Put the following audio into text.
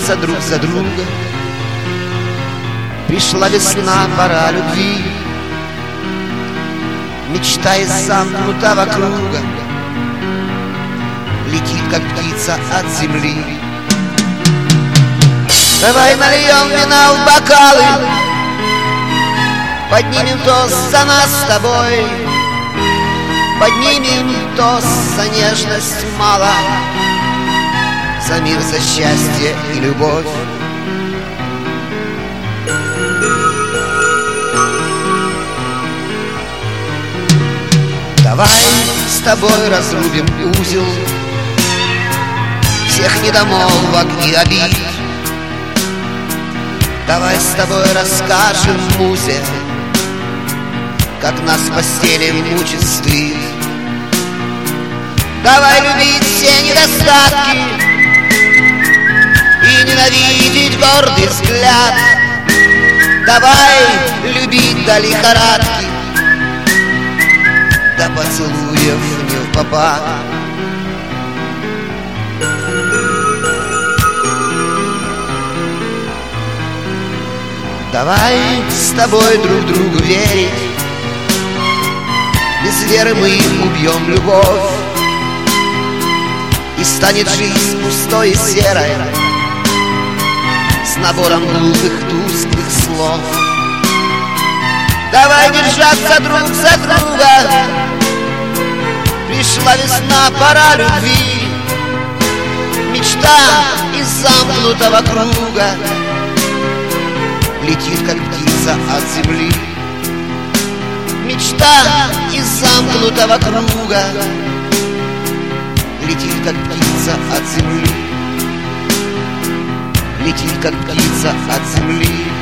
держаться друг за друга. Пришла весна, пора любви. Мечта из замкнутого круга летит, как птица от земли. Давай нальем вина в бокалы, поднимем тост за нас с тобой, поднимем тост за нежность мало, за мир, за счастье и любовь. Давай с тобой разрубим узел всех недомолвок и обид. Давай с тобой расскажем музе, как нас в постели мучит стыд. Давай любить все недостатки и ненавидеть гордый взгляд. Давай любить до лихорадки, до поцелуев невпопад. Давай с тобой друг другу верить, без веры мы убьем любовь, и станет жизнь пустой и серой, с набором глупых тусклых слов. Давай держаться друг за друга, пришла весна, пора любви. Мечта из замкнутого круга летит, как птица от земли. Мечта из замкнутого круга летит, как птица от земли. Летит, как птица от земли.